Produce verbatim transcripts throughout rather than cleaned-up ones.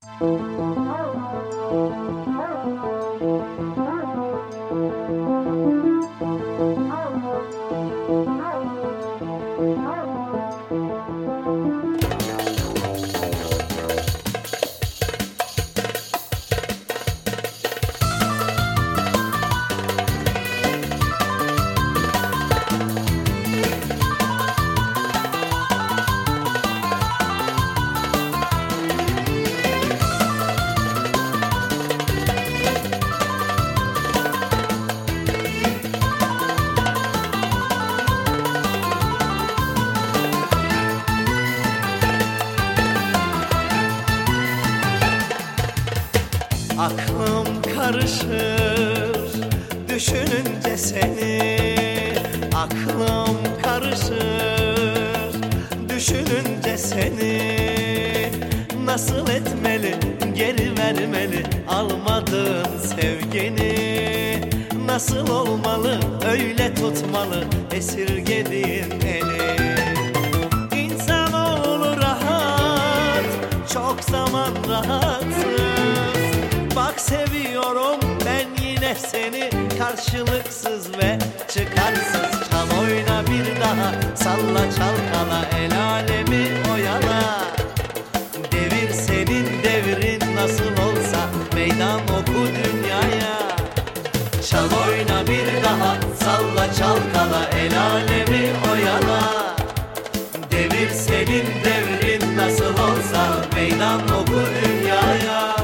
Aklım karışır düşününce seni, aklım karışır düşününce seni. Nasıl etmeli, geri vermeli almadığın sevgini? Nasıl olmalı, öyle tutmalı esirgediğin eli? İnsanoğlu rahat, çok zaman rahatsız. Bak seviyorum ben yine seni, karşılıksız ve çıkarsız. Çal oyna bir daha, salla çalkala, el alemi oyala. Devir senin devrin, nasıl olsa meydan oku dünyaya. Çal oyna bir daha, salla çalkala, el alemi oyala. Devir senin devrin, nasıl olsa meydan oku dünyaya.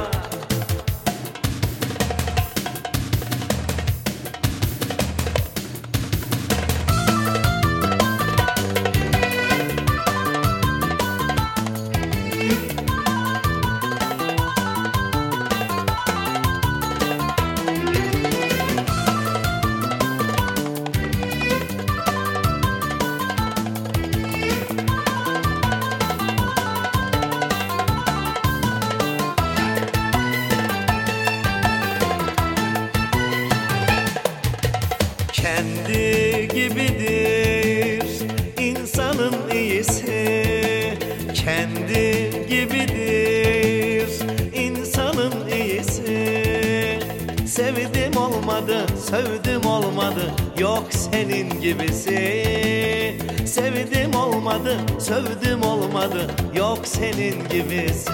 Kendi gibidir insanın iyisi, kendi gibidir insanın iyisi. Sevdim olmadı, sövdüm olmadı, yok senin gibisi. Sevdim olmadı, sövdüm olmadı, yok senin gibisi.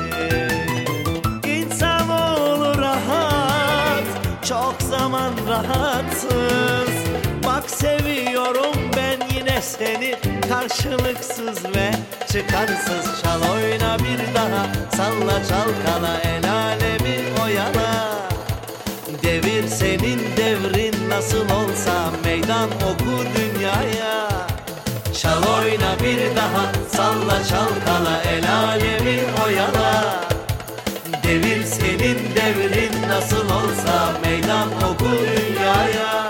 İnsanoğlu rahat, çok zaman rahatsız. Bak seviyorum ben yine seni, karşılıksız ve çıkarsız. Çal oyna bir daha, salla çalkala, el alemi oyala. Devir senin devrin, nasıl olsa meydan oku dünyaya. Çal oyna bir daha, salla çalkala, el alemi oyala. Devir senin devrin, nasıl olsa meydan oku dünyaya.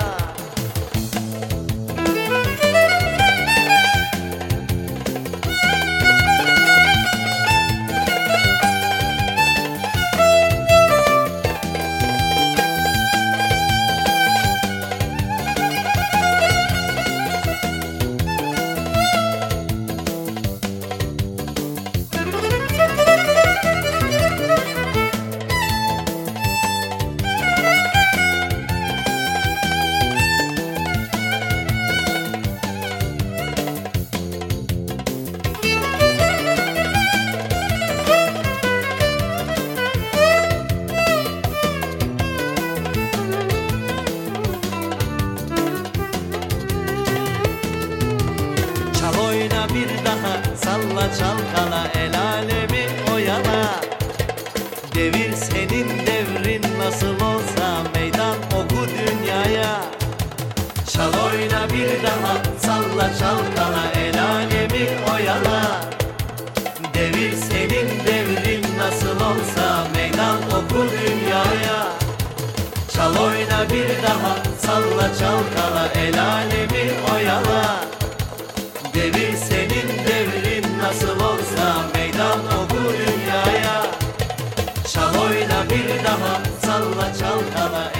Bir daha salla çalkala, el alemi oyala. Devir senin devrin, nasıl olsa meydan oku dünyaya. Çal oyna bir daha, salla çalkala, el alemi oyala. Devir senin devrin, nasıl olsa meydan oku dünyaya. Çal oyna bir daha, salla çalkala, el alemi oyala. Devir senin devrin, nasıl olsa meydan oku dünyaya. Çal oyna bir daha, salla çalkala,